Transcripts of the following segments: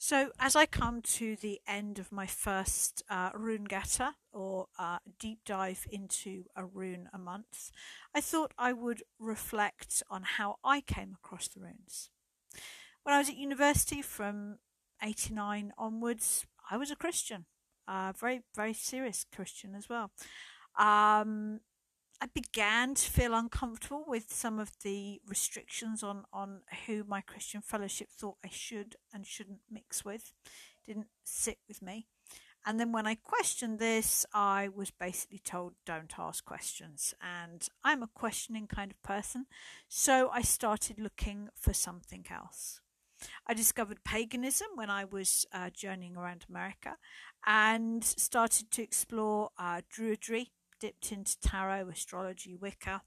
So, as I come to the end of my first Runegata or deep dive into a rune a month, I thought I would reflect on how I came across the runes. When I was at university from 89 onwards, I was a Christian, very, very serious Christian as well. Um, I began to feel uncomfortable with some of the restrictions on who my Christian fellowship thought I should and shouldn't mix with. Didn't sit with me. And then when I questioned this, I was basically told don't ask questions. And I'm a questioning kind of person. So I started looking for something else. I discovered paganism when I was journeying around America and started to explore Druidry, dipped into tarot, astrology, Wicca,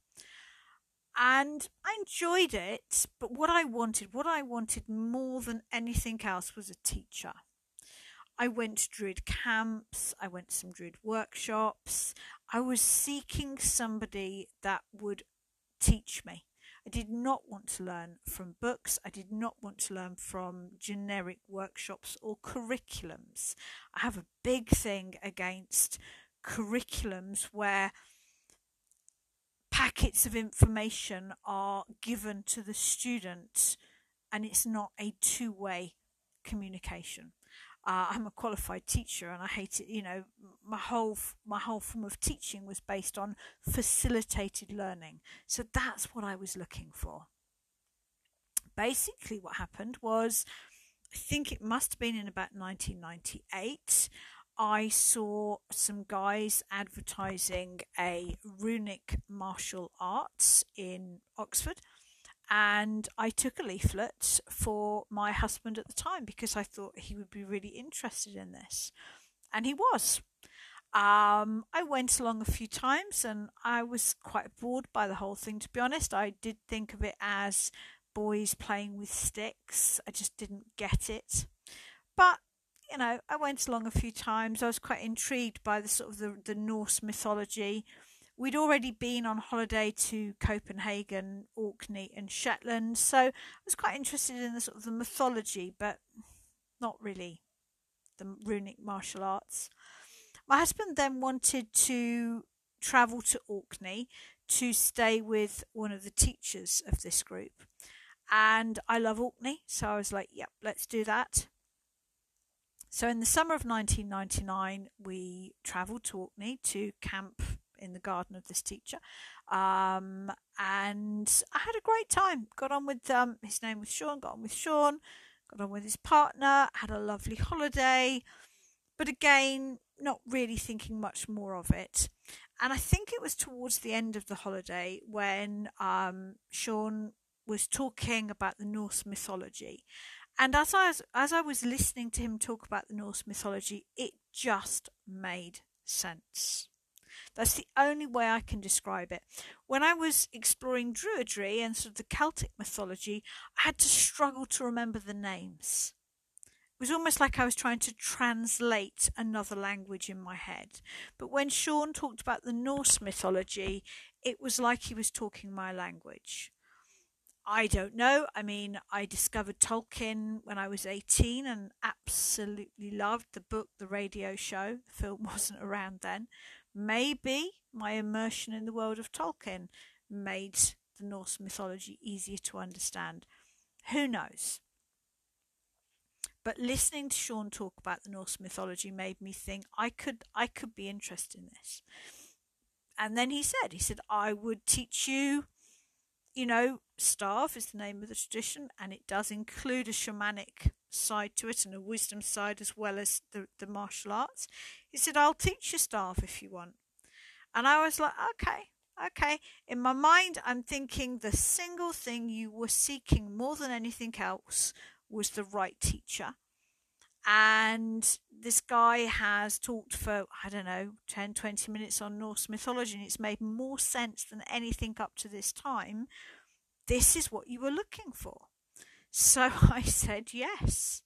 and I enjoyed it. But what I wanted more than anything else was a teacher. I went to Druid camps, I went to some Druid workshops. I was seeking somebody that would teach me. I did not want to learn from books. I did not want to learn from generic workshops or curriculums. I have a big thing against curriculums where packets of information are given to the student and it's not a two-way communication. I'm a qualified teacher and I hate it. My whole form of teaching was based on facilitated learning. So that's what I was looking for. Basically what happened was, I think it must have been in about 1998, I saw some guys advertising a runic martial arts in Oxford, and I took a leaflet for my husband at the time because I thought he would be really interested in this. And he was. I went along a few times and I was quite bored by the whole thing, to be honest. I did think of it as boys playing with sticks. I just didn't get it. But I went along a few times. I was quite intrigued by the sort of the Norse mythology. We'd already been on holiday to Copenhagen, Orkney and Shetland, so I was quite interested in the sort of the mythology, but not really the runic martial arts. My husband then wanted to travel to Orkney to stay with one of the teachers of this group. And I love Orkney, so I was like, yep, let's do that. So in the summer of 1999, we travelled to Orkney to camp in the garden of this teacher. And I had a great time. Got on with, his name was Sean, got on with Sean, got on with his partner, had a lovely holiday. But again, not really thinking much more of it. And I think it was towards the end of the holiday when Sean was talking about the Norse mythology. And as I was listening to him talk about the Norse mythology, it just made sense. That's the only way I can describe it. When I was exploring Druidry and sort of the Celtic mythology, I had to struggle to remember the names. It was almost like I was trying to translate another language in my head. But when Sean talked about the Norse mythology, it was like he was talking my language. I don't know. I mean, I discovered Tolkien when I was 18 and absolutely loved the book, the radio show. The film wasn't around then. Maybe my immersion in the world of Tolkien made the Norse mythology easier to understand. Who knows? But listening to Sean talk about the Norse mythology made me think I could be interested in this. And then he said, I would teach you, Starve is the name of the tradition, and it does include a shamanic side to it and a wisdom side as well as the martial arts. He said, I'll teach you Starve if you want. And I was like, okay. In my mind, I'm thinking the single thing you were seeking more than anything else was the right teacher. And this guy has talked for, 10, 20 minutes on Norse mythology, and it's made more sense than anything up to this time. This is what you were looking for. So I said yes.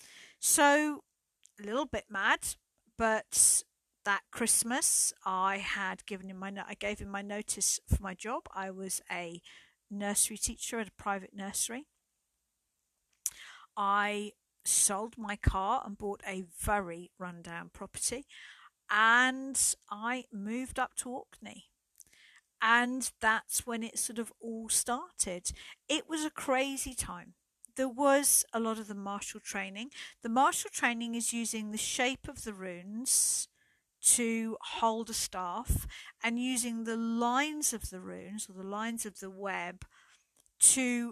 So a little bit mad, but that Christmas I gave him my notice for my job. I was a nursery teacher at a private nursery. I sold my car and bought a very rundown property, and I moved up to Orkney. And that's when it sort of all started. It was a crazy time. There was a lot of the martial training. The martial training is using the shape of the runes to hold a staff, and using the lines of the runes or the lines of the web to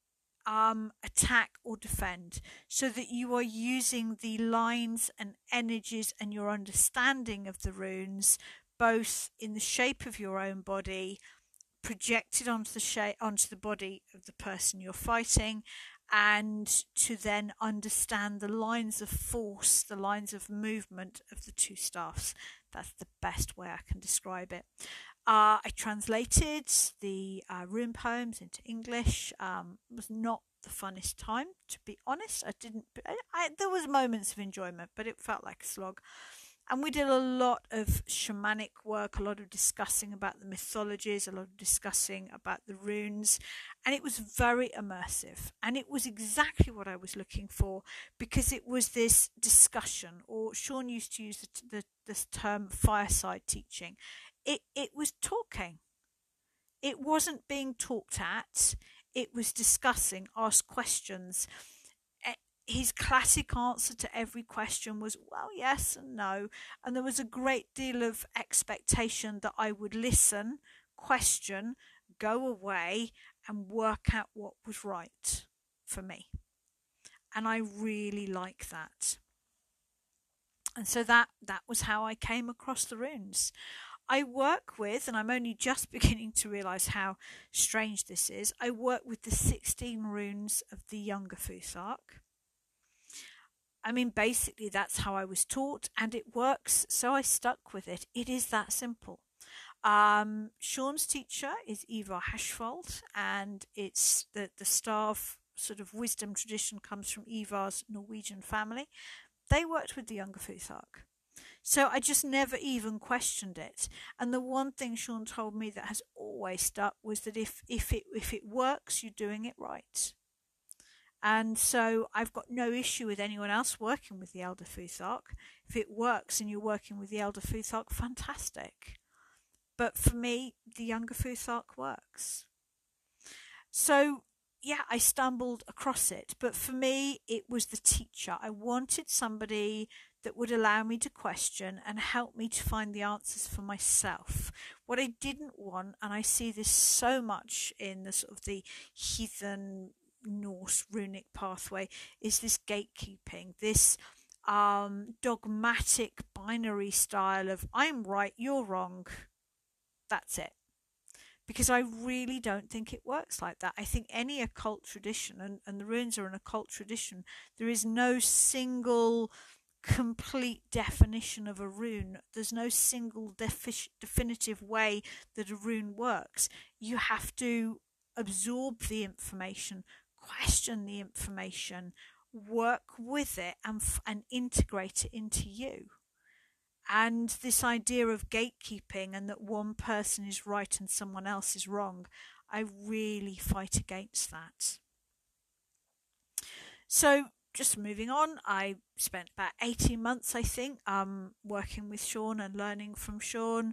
attack or defend, so that you are using the lines and energies and your understanding of the runes both in the shape of your own body, projected onto the body of the person you're fighting, and to then understand the lines of force, the lines of movement of the two staffs. That's the best way I can describe it. I translated the rune poems into English. It was not the funnest time, to be honest. There was moments of enjoyment, but it felt like a slog. And we did a lot of shamanic work, a lot of discussing about the mythologies, a lot of discussing about the runes, and it was very immersive. And it was exactly what I was looking for, because it was this discussion, or Sean used to use this term fireside teaching. It was talking. It wasn't being talked at. It was discussing, ask questions. His classic answer to every question was, well, yes and no. And there was a great deal of expectation that I would listen, question, go away, and work out what was right for me. And I really like that. And so that was how I came across the runes. I work with, and I'm only just beginning to realise how strange this is, I work with the 16 runes of the Younger Futhark. I mean, basically, that's how I was taught, and it works, so I stuck with it. It is that simple. Sean's teacher is Ivar Hashfold, and it's the staff sort of wisdom tradition comes from Ivar's Norwegian family. They worked with the Younger Futhark. So I just never even questioned it. And the one thing Sean told me that has always stuck was that if it works, you're doing it right. And so I've got no issue with anyone else working with the Elder Futhark. If it works and you're working with the Elder Futhark, fantastic. But for me, the Younger Futhark works. So, yeah, I stumbled across it. But for me, it was the teacher. I wanted somebody that would allow me to question and help me to find the answers for myself. What I didn't want, and I see this so much in the sort of the heathen Norse runic pathway, is this gatekeeping, this dogmatic binary style of I'm right, you're wrong. That's it. Because I really don't think it works like that. I think any occult tradition, and the runes are an occult tradition, there is no single complete definition of a rune. There's no single definitive way that a rune works. You have to absorb the information, question the information, work with it, and integrate it into you. And this idea of gatekeeping and that one person is right and someone else is wrong, I really fight against that. So just moving on, I spent about 18 months, I think, working with Sean and learning from Sean.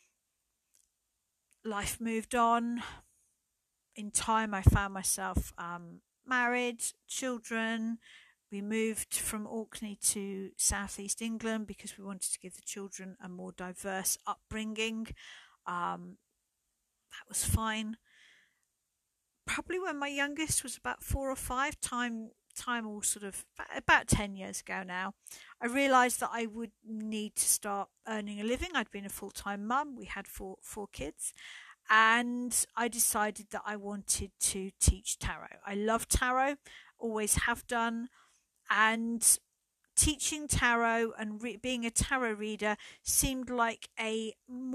Life moved on. In time, I found myself married, children. We moved from Orkney to southeast England because we wanted to give the children a more diverse upbringing. That was fine. Probably when my youngest was about 4 or 5, time all sort of about 10 years ago now, I realised that I would need to start earning a living. I'd been a full-time mum. We had four kids. And I decided that I wanted to teach tarot. I love tarot, always have done. And teaching tarot and being a tarot reader seemed like an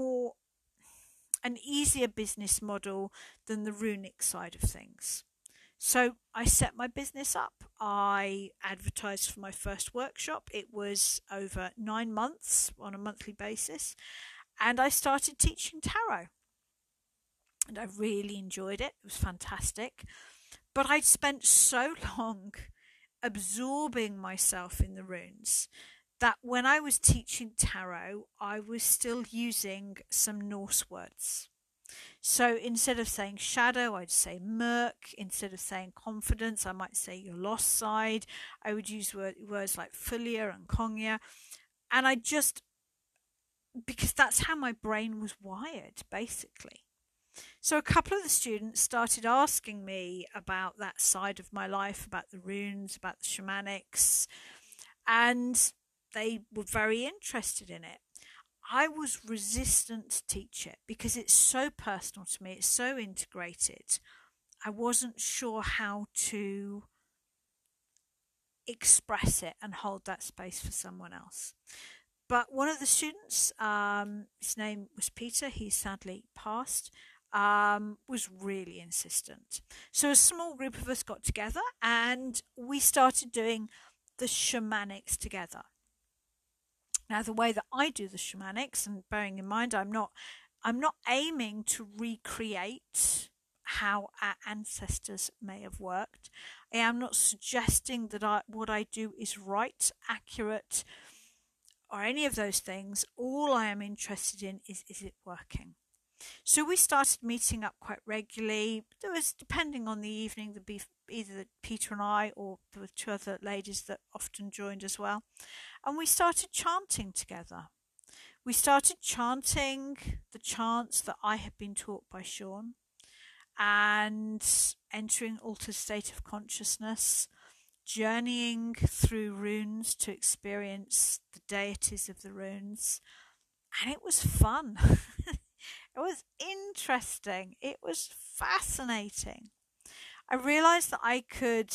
easier business model than the runic side of things. So I set my business up. I advertised for my first workshop. It was over 9 months on a monthly basis. And I started teaching tarot. And I really enjoyed it. It was fantastic. But I'd spent so long absorbing myself in the runes that when I was teaching tarot, I was still using some Norse words. So instead of saying shadow, I'd say murk. Instead of saying confidence, I might say your lost side. I would use words like fulia and konya. And I just, because that's how my brain was wired, basically. So a couple of the students started asking me about that side of my life, about the runes, about the shamanics, and they were very interested in it. I was resistant to teach it because it's so personal to me, it's so integrated. I wasn't sure how to express it and hold that space for someone else. But one of the students, his name was Peter, he sadly passed, was really insistent. So a small group of us got together and we started doing the shamanics together. Now, the way that I do the shamanics, and bearing in mind I'm not aiming to recreate how our ancestors may have worked. I am not suggesting that what I do is right, accurate, or any of those things. All I am interested in is it working? So we started meeting up quite regularly. There was, depending on the evening, there'd be either Peter and I, or there were two other ladies that often joined as well. And we started chanting together. We started chanting the chants that I had been taught by Sean and entering altered state of consciousness, journeying through runes to experience the deities of the runes. And it was fun. It was interesting. It was fascinating. I realized that I could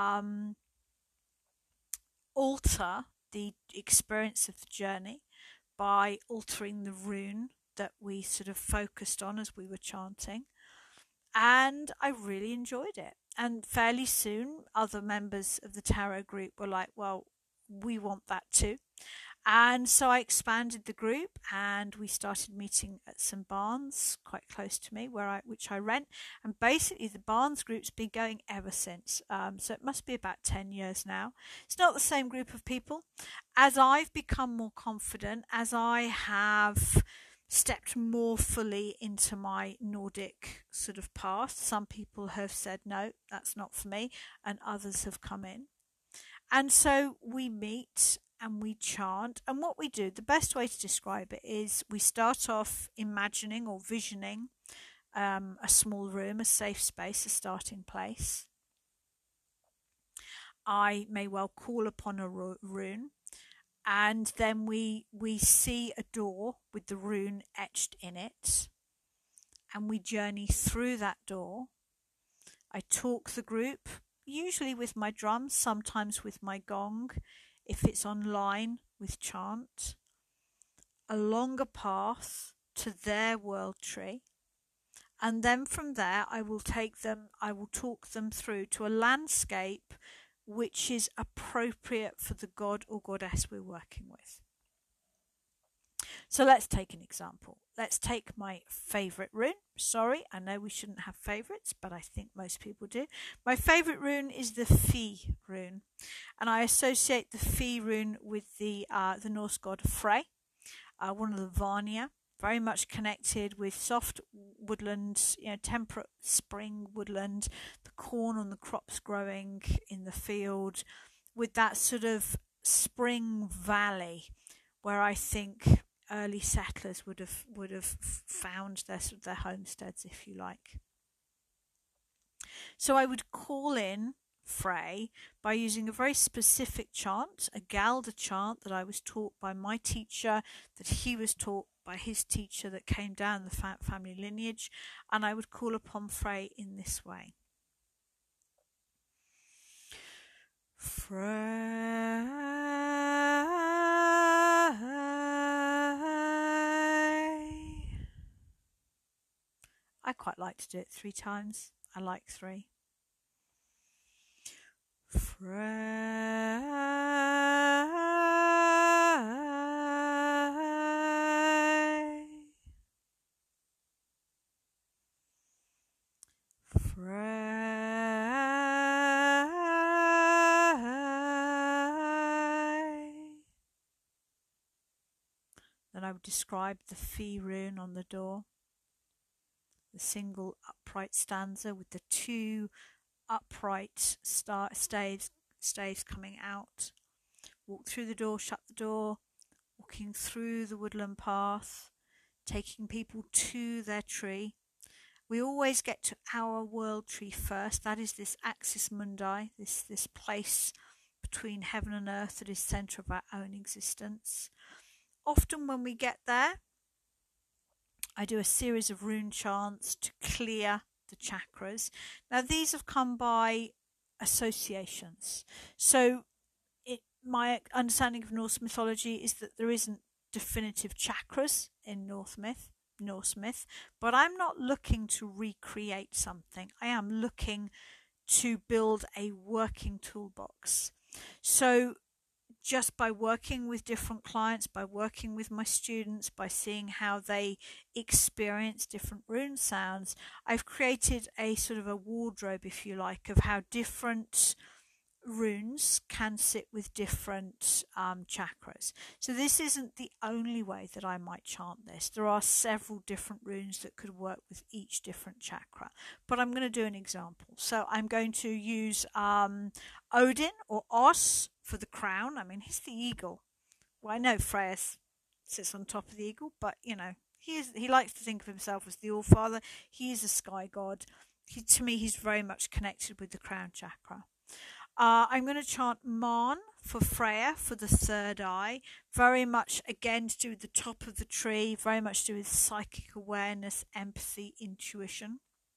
alter the experience of the journey by altering the rune that we sort of focused on as we were chanting. And I really enjoyed it. And fairly soon, other members of the tarot group were like, well, we want that too. And so I expanded the group and we started meeting at some barns quite close to me which I rent. And basically the Barnes group's been going ever since. So it must be about 10 years now. It's not the same group of people. As I've become more confident, as I have stepped more fully into my Nordic sort of path, some people have said, no, that's not for me. And others have come in. And so we meet and we chant. And what we do, the best way to describe it is we start off imagining or visioning a small room, a safe space, a starting place. I may well call upon a rune, and then we see a door with the rune etched in it, and we journey through that door. I talk the group, usually with my drums, sometimes with my gong, if it's online with chant, along a path to their world tree. And then from there, I will talk them through to a landscape which is appropriate for the god or goddess we're working with. So let's take an example. Let's take my favourite rune. Sorry, I know we shouldn't have favourites, but I think most people do. My favourite rune is the Fi rune, and I associate the Fi rune with the Norse god Frey, one of the Vanir, very much connected with soft woodland, temperate spring woodland, the corn and the crops growing in the field, with that sort of spring valley where I think early settlers would have found their homesteads, if you like. So I would call in Frey by using a very specific chant, a Galder chant that I was taught by my teacher, that he was taught by his teacher that came down the family lineage, and I would call upon Frey in this way. Frey, I quite like to do it 3 times. I like 3. Frey, Frey, then I would describe the Fi rune on the door, the single upright stanza with the two upright staves coming out. Walk through the door, shut the door, walking through the woodland path, taking people to their tree. We always get to our world tree first. That is this axis mundi, this place between heaven and earth that is centre of our own existence. Often when we get there, I do a series of rune chants to clear the chakras. Now these have come by associations. So my understanding of Norse mythology is that there isn't definitive chakras in Norse myth, but I'm not looking to recreate something. I am looking to build a working toolbox. So just by working with different clients, by working with my students, by seeing how they experience different rune sounds, I've created a sort of a wardrobe, if you like, of how different runes can sit with different chakras. So this isn't the only way that I might chant this. There are several different runes that could work with each different chakra, but I'm going to do an example. So I'm going to use Odin or Os for the crown. I mean, he's the eagle. Well, I know Freya sits on top of the eagle, but you know, he likes to think of himself as the All-Father. He is a sky god. To me, he's very much connected with the crown chakra. I'm going to chant Marn for Freya for the third eye. Very much, again, to do with the top of the tree. Very much to do with psychic awareness, empathy, intuition.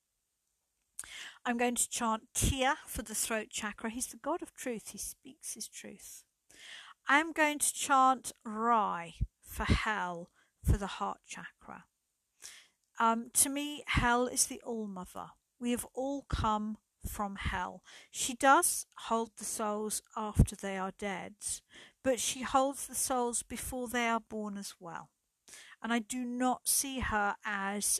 I'm going to chant Tyr for the throat chakra. He's the god of truth. He speaks his truth. I'm going to chant Rai for Hel for the heart chakra. To me, Hel is the All-Mother. We have all come from hell. She does hold the souls after they are dead, but she holds the souls before they are born as well. And I do not see her as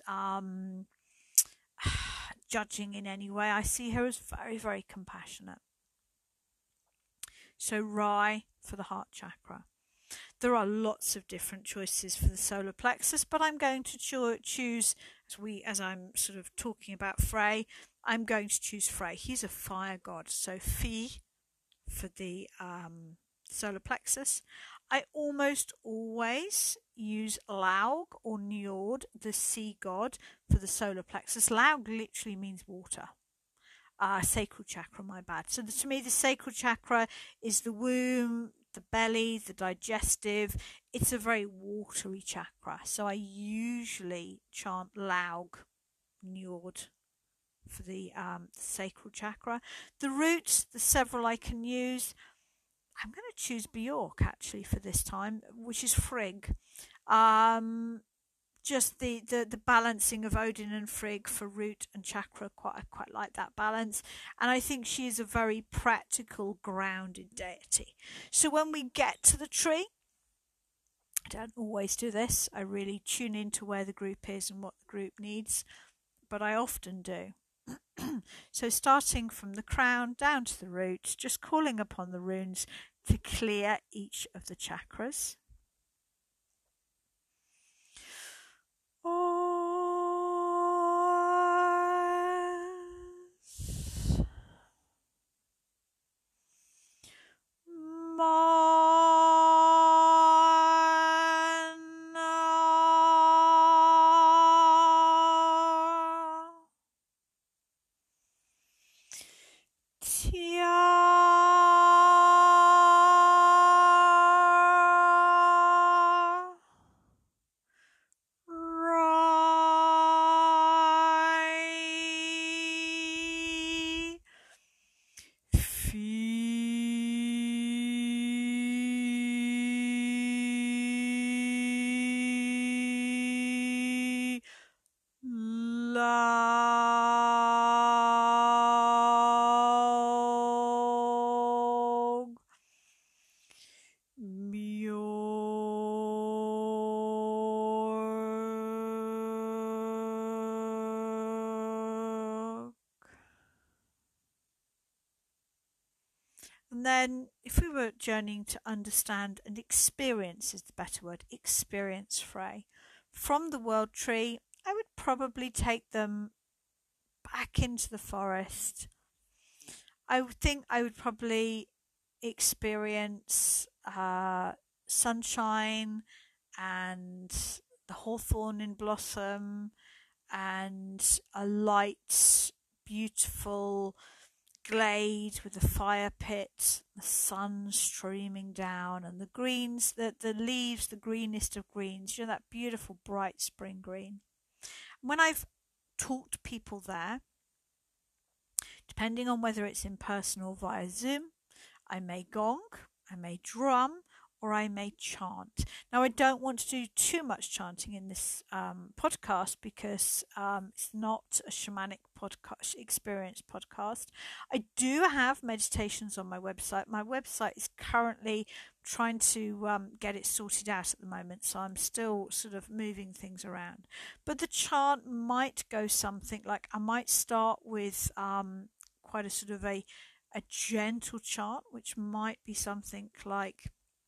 judging in any way. I see her as very, very compassionate. So Rai for the heart chakra. There are lots of different choices for the solar plexus, but I'm going to choose, as I'm sort of talking about Frey, I'm going to choose Frey. He's a fire god, so Fi for the solar plexus. I almost always use Laug or Njord, the sea god, for the solar plexus. Laug literally means water. Sacral chakra, my bad. So to me, the sacral chakra is the womb, the belly, the digestive. It's a very watery chakra. So I usually chant Laug, Njord for the sacral chakra. The roots, the several I can use. I'm going to choose Bjork actually for this time, which is Frigg. Just the balancing of Odin and Frigg for root and chakra, I quite like that balance. And I think she is a very practical, grounded deity. So when we get to the tree, I don't always do this. I really tune into where the group is and what the group needs, but I often do. So starting from the crown down to the roots, just calling upon the runes to clear each of the chakras. And then if we were journeying to understand and experience, is the better word, experience Frey from the World Tree, I would probably take them back into the forest. I would think I would probably experience sunshine and the hawthorn in blossom and a light, beautiful glade with a fire pit, the sun streaming down, and the greens, the leaves, the greenest of greens, you know, that beautiful bright spring green. When I've taught people there, depending on whether it's in person or via Zoom, I may gong, I may drum, or I may chant. Now, I don't want to do too much chanting in this podcast because it's not a shamanic podcast experience podcast. I do have meditations on my website. My website is currently trying to get it sorted out at the moment, so I'm still sort of moving things around. But the chant might go something like, I might start with quite a sort of a gentle chant, which might be something like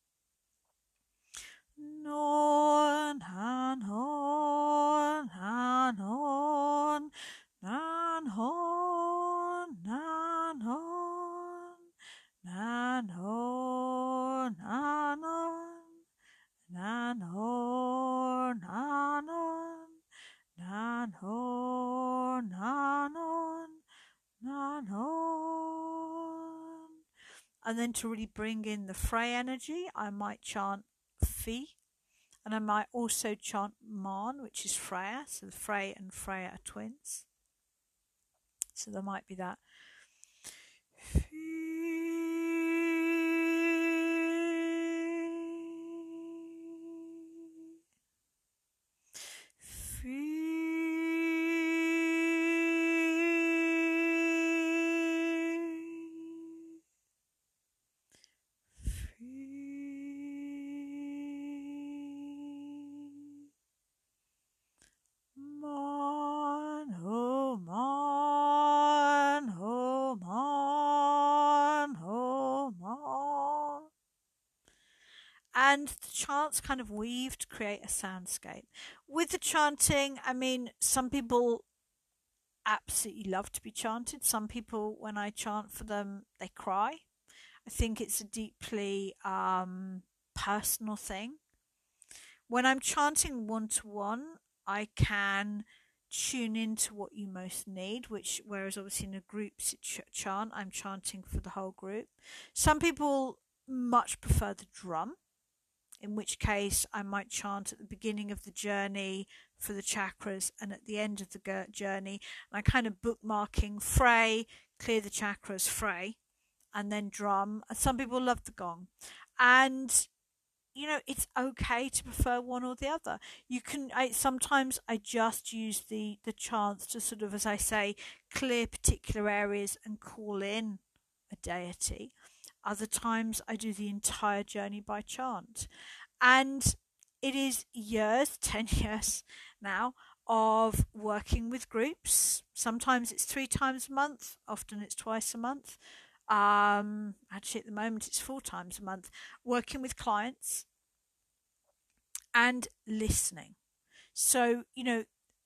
Non han hon han hon nan hon nan hon nan hon nan hon nan hon nan hon nan hon nan hon nan hon. And then to really bring in the Frey energy, I might chant Fi, and I might also chant Marn, which is Freya. So the Frey and Freya are twins. So there might be that. And the chants kind of weave to create a soundscape. With the chanting, I mean, some people absolutely love to be chanted. Some people, when I chant for them, they cry. I think it's a deeply personal thing. When I'm chanting one-to-one, I can tune into what you most need, whereas obviously in a group chant, I'm chanting for the whole group. Some people much prefer the drum, in which case I might chant at the beginning of the journey for the chakras and at the end of the journey. And I kind of bookmarking Frey, clear the chakras, Frey, and then drum. And some people love the gong. And, you know, it's okay to prefer one or the other. Sometimes I just use the chants to sort of, as I say, clear particular areas and call in a deity. Other times I do the entire journey by chant. And it is 10 years now, of working with groups. Sometimes it's 3 times a month, often it's twice a month. Actually, at the moment, it's 4 times a month, working with clients and listening. So, you know,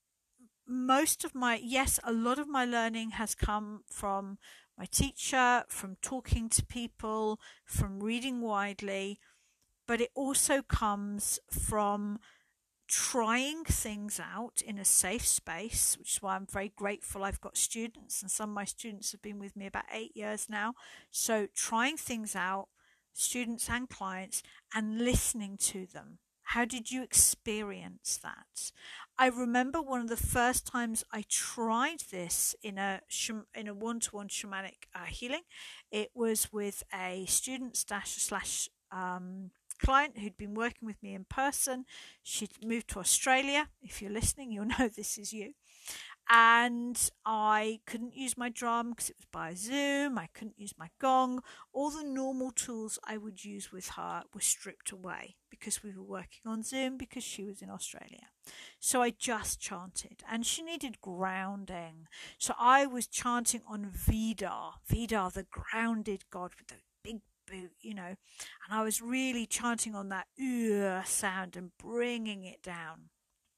a lot of my learning has come from my teacher, from talking to people, from reading widely, but it also comes from trying things out in a safe space, which is why I'm very grateful I've got students, and some of my students have been with me about 8 years now. So trying things out, students and clients, and listening to them. How did you experience that? I remember one of the first times I tried this in a one-to-one shamanic healing. It was with a student slash client who'd been working with me in person. She'd moved to Australia. If you're listening, you'll know this is you. And I couldn't use my drum because it was by Zoom. I couldn't use my gong. All the normal tools I would use with her were stripped away because we were working on Zoom because she was in Australia. So I just chanted, and she needed grounding. So I was chanting on Vidar, the grounded god with the big boot, and I was really chanting on that sound and bringing it down.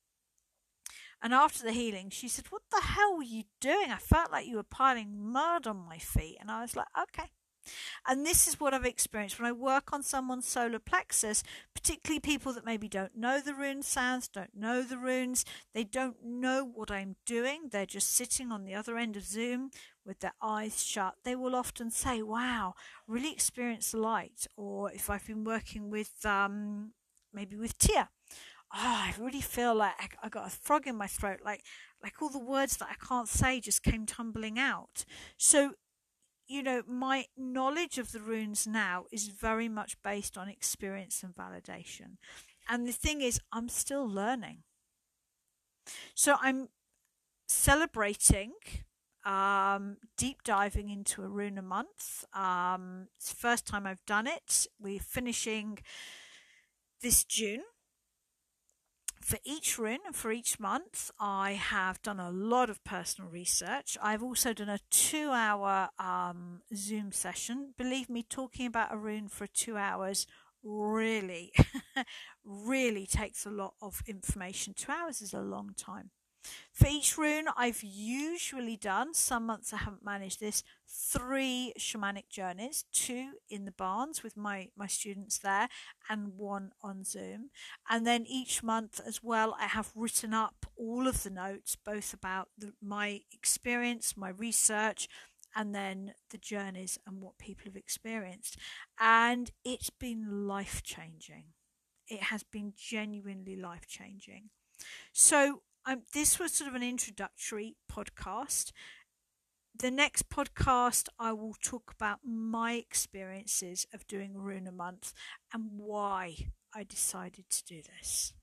And after the healing, she said, "What the hell were you doing? I felt like you were piling mud on my feet." And I was like, okay. And this is what I've experienced when I work on someone's solar plexus, particularly people that maybe don't know the rune sounds, don't know the runes, they don't know what I'm doing. They're just sitting on the other end of Zoom with their eyes shut. They will often say, "Wow, really experienced light." Or if I've been working with, maybe with Tia, I really feel like I got a frog in my throat, like all the words that I can't say just came tumbling out. So my knowledge of the runes now is very much based on experience and validation. And the thing is, I'm still learning. So I'm celebrating deep diving into a rune a month. It's the first time I've done it. We're finishing this June. For each rune and for each month, I have done a lot of personal research. I've also done a 2-hour Zoom session. Believe me, talking about a rune for 2 hours really, really takes a lot of information. 2 hours is a long time. For each rune, I've usually done, some months I haven't managed this, 3 shamanic journeys, 2 in the barns with my students there and 1 on Zoom. And then each month as well, I have written up all of the notes, both about my experience, my research, and then the journeys and what people have experienced. And it's been life-changing. It has been genuinely life-changing. So this was sort of an introductory podcast. The next podcast, I will talk about my experiences of doing Rune a month and why I decided to do this.